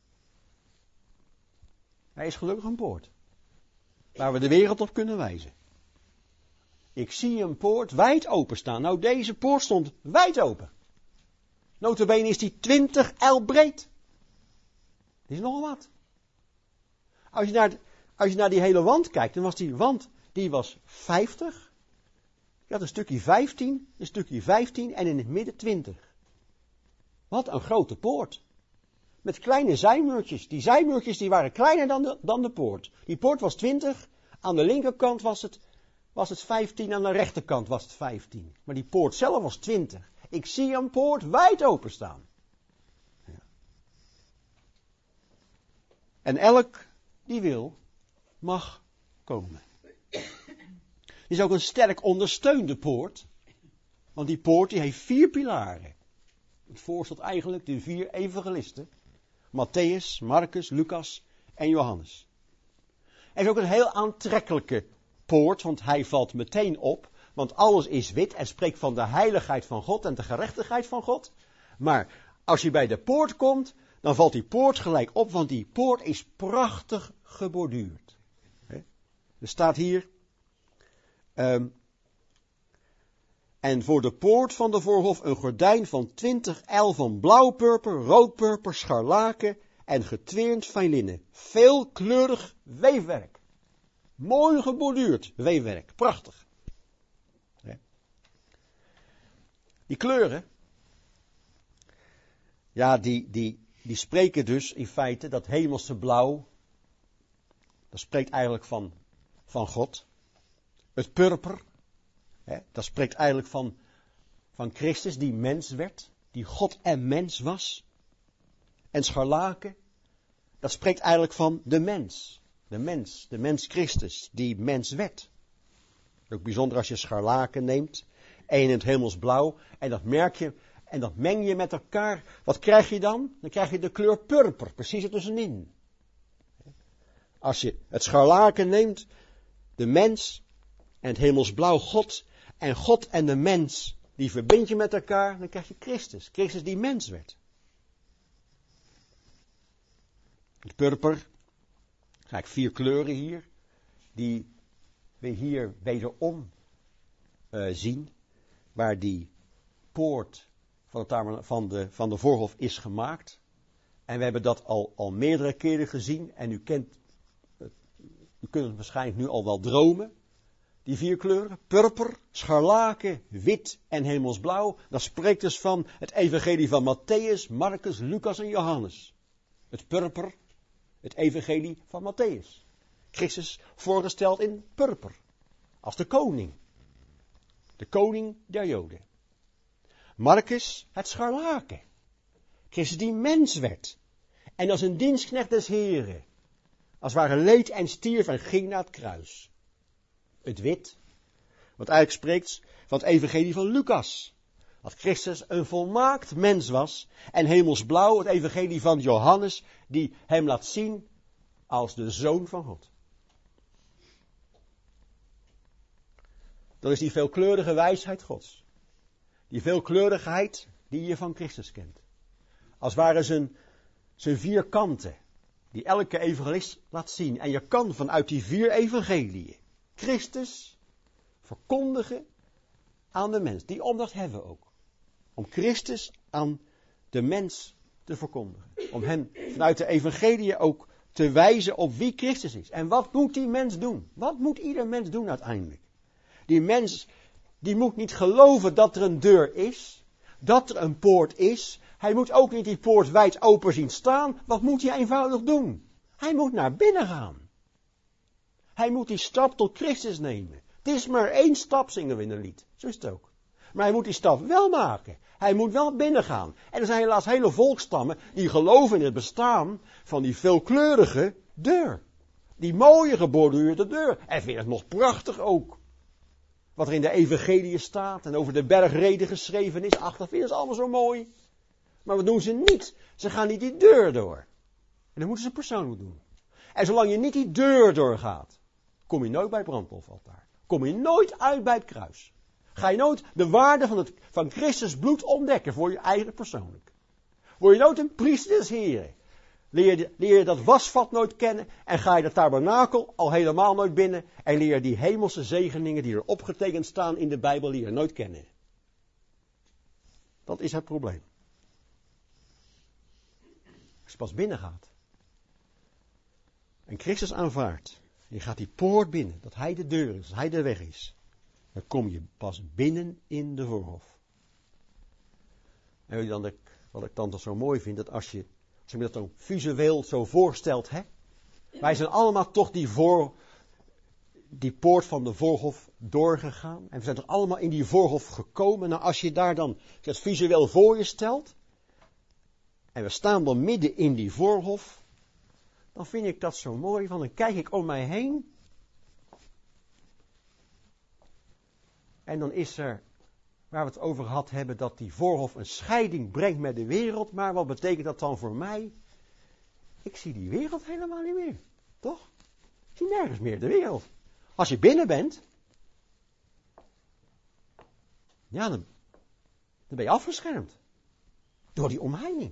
Hij is gelukkig een poort, waar we de wereld op kunnen wijzen. Ik zie een poort wijd open staan. Nou, deze poort stond wijd open. Nota bene is die 20 el breed. Dat is nogal wat. Als je naar die hele wand kijkt, dan was die wand, die was 50. Je had een stukje 15 en in het midden 20. Wat een grote poort. Met kleine zijmuurtjes. Die zijmuurtjes die waren kleiner dan de poort. Die poort was 20, aan de linkerkant was het 15, aan de rechterkant was het 15. Maar die poort zelf was 20. Ik zie een poort wijd openstaan. Ja. En elk die wil, mag komen. Het is ook een sterk ondersteunde poort. Want die poort die heeft 4 pilaren. Het voorstelt eigenlijk de 4 evangelisten. Matthäus, Marcus, Lucas en Johannes. Het is ook een heel aantrekkelijke poort, want hij valt meteen op. Want alles is wit en spreekt van de heiligheid van God en de gerechtigheid van God. Maar als je bij de poort komt, dan valt die poort gelijk op, want die poort is prachtig geborduurd. Er staat hier, en voor de poort van de voorhof een gordijn van 20 el van blauwpurper, roodpurper, scharlaken en getweerd fijn linnen. Veelkleurig weefwerk. Mooi geborduurd weefwerk, prachtig. Die kleuren, ja, die spreken dus in feite dat hemelse blauw, dat spreekt eigenlijk van God. Het purper, dat spreekt eigenlijk van Christus die mens werd, die God en mens was. En scharlaken, dat spreekt eigenlijk van de mens Christus, die mens werd. Ook bijzonder als je scharlaken neemt. En in het hemelsblauw. En dat merk je. En dat meng je met elkaar. Wat krijg je dan? Dan krijg je de kleur purper. Precies ertussenin. Als je het scharlaken neemt. De mens. En het hemelsblauw God. En God en de mens. Die verbind je met elkaar. Dan krijg je Christus. Christus die mens werd. Het purper. Kijk, 4 kleuren hier. Die we hier wederom zien. Waar die poort van de voorhof is gemaakt. En we hebben dat al meerdere keren gezien. En u kunt het waarschijnlijk nu al wel dromen. Die 4 kleuren, purper, scharlaken, wit en hemelsblauw, dat spreekt dus van het evangelie van Matthäus, Marcus, Lucas en Johannes. Het purper, het evangelie van Matthäus. Christus voorgesteld in purper, als de koning. De koning der Joden. Marcus, het scharlaken. Christus die mens werd. En als een dienstknecht des Heren. Als het ware leed en stierf en ging naar het kruis. Het wit, wat eigenlijk spreekt van het evangelie van Lucas. Dat Christus een volmaakt mens was. En hemelsblauw, het evangelie van Johannes, die hem laat zien als de Zoon van God. Dat is die veelkleurige wijsheid Gods. Die veelkleurigheid die je van Christus kent. Als het ware zijn 4 kanten. Die elke evangelist laat zien. En je kan vanuit die 4 evangeliën Christus verkondigen aan de mens. Die opdracht hebben we ook. Om Christus aan de mens te verkondigen. Om hem vanuit de evangeliën ook te wijzen op wie Christus is. En wat moet die mens doen? Wat moet ieder mens doen uiteindelijk? Die mens, die moet niet geloven dat er een deur is. Dat er een poort is. Hij moet ook niet die poort wijd open zien staan. Wat moet hij eenvoudig doen? Hij moet naar binnen gaan. Hij moet die stap tot Christus nemen. Het is maar 1 stap, zingen we in een lied. Zo is het ook. Maar hij moet die stap wel maken. Hij moet wel binnen gaan. En er zijn helaas hele volkstammen die geloven in het bestaan van die veelkleurige deur. Die mooie geborduurde deur. En vinden het nog prachtig ook. Wat er in de evangelie staat en over de bergreden geschreven is. Ach, dat vinden ze allemaal zo mooi. Maar wat doen ze niet? Ze gaan niet die deur door. En dat moeten ze persoonlijk doen. En zolang je niet die deur doorgaat, kom je nooit bij het brandofferaltaar. Kom je nooit uit bij het kruis. Ga je nooit de waarde van Christus bloed ontdekken voor je eigen persoonlijk. Word je nooit een priester des Heren. Leer je dat wasvat nooit kennen en ga je de tabernakel al helemaal nooit binnen en leer je die hemelse zegeningen die er opgetekend staan in de Bijbel leer je nooit kennen. Dat is het probleem. Als je pas binnen gaat en Christus aanvaardt, je gaat die poort binnen, dat hij de deur is, dat hij de weg is, dan kom je pas binnen in de voorhof. En weet je dan wat ik dan toch zo mooi vind, dat als je me dat dan visueel zo voorstelt, hè? Wij zijn allemaal toch die poort van de voorhof doorgegaan. En we zijn toch allemaal in die voorhof gekomen. Nou, als je daar dan het visueel voor je stelt. En we staan dan midden in die voorhof. Dan vind ik dat zo mooi. Want dan kijk ik om mij heen. En dan is er, waar we het over gehad hebben, dat die voorhof een scheiding brengt met de wereld. Maar wat betekent dat dan voor mij? Ik zie die wereld helemaal niet meer. Toch? Ik zie nergens meer de wereld. Als je binnen bent, ja, dan ben je afgeschermd. Door die omheining.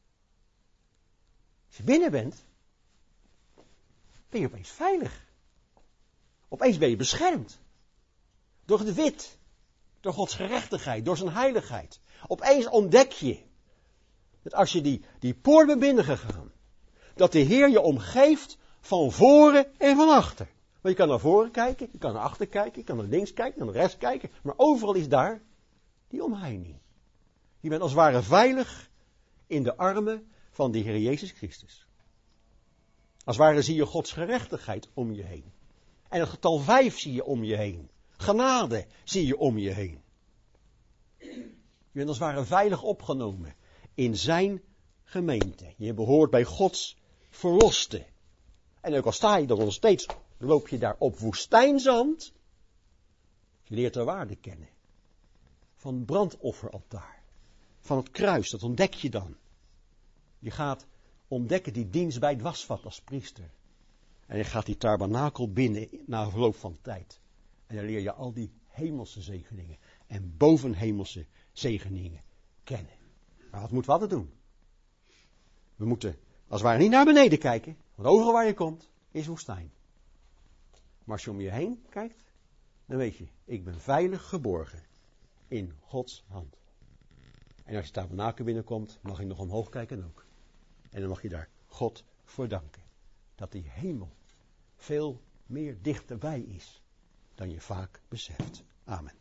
Als je binnen bent, ben je opeens veilig. Opeens ben je beschermd. Door het wit. Door Gods gerechtigheid. Door zijn heiligheid. Opeens ontdek je dat als je die poort bent binnengegaan, dat de Heer je omgeeft van voren en van achter. Want je kan naar voren kijken, je kan naar achter kijken, je kan naar links kijken, naar rechts kijken. Maar overal is daar die omheining. Je bent als het ware veilig in de armen van de Heer Jezus Christus. Als het ware zie je Gods gerechtigheid om je heen. En het getal 5 zie je om je heen. Genade zie je om je heen. Je bent als het ware veilig opgenomen in zijn gemeente. Je behoort bij Gods verloste. En ook al sta je dan nog steeds, loop je daar op woestijnzand. Je leert de waarde kennen. Van het brandofferaltaar. Van het kruis, dat ontdek je dan. Je gaat ontdekken die dienst bij het wasvat als priester. En je gaat die tabernakel binnen na verloop van tijd. En dan leer je al die hemelse zegeningen en bovenhemelse zegeningen kennen. Maar wat moeten we altijd doen? We moeten als het ware niet naar beneden kijken, want overal waar je komt is woestijn. Maar als je om je heen kijkt, dan weet je, ik ben veilig geborgen in Gods hand. En als je tabernakel binnenkomt, mag je nog omhoog kijken ook. En dan mag je daar God voor danken. Dat die hemel veel meer dichterbij is dan je vaak beseft. Amen.